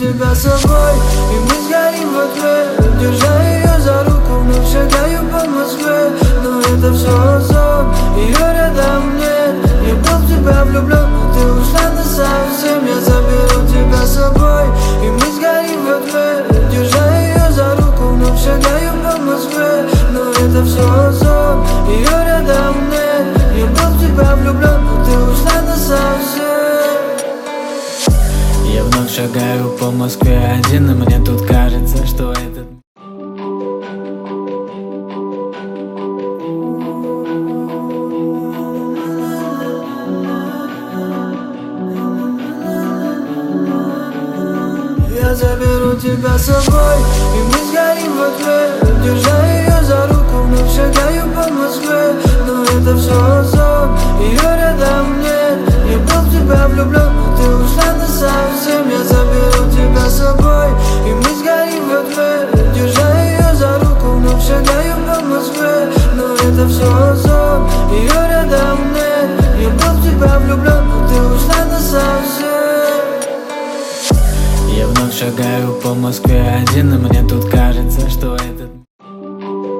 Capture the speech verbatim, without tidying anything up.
тебя с собой, и мы сгорим в ответ. Держа ее за руку, вновь шагаю по Москве. Но это все сон, ее рядом нет. Я был в тебя влюблен, но ты ушла насовсем. Я заберу тебя с собой, и мы сгорим в ответ. Держа ее за руку, вновь шагаю по Москве. Но это все сон, ее рядом нет. Я был в тебя влюблен, но ты ушла насовсем. Я вновь шагаю по Москве один, и мне тут кажется, что этот... Я заберу тебя с собой, и мы сгорим в ответ. Держа ее за руку, вновь шагаю по Москве. Но это все сон, ее рядом нет. Я был в тебя влюблен, но ты ушла насовсем. Я заберу тебя с собой, и мы сгорим в ответ. Держа ее за руку, вновь шагаю по Москве. Но это все сон, ее рядом нет. Я был в тебя влюблен, но ты ушла насовсем. Я вновь шагаю по Москве один, и мне тут кажется, что этот...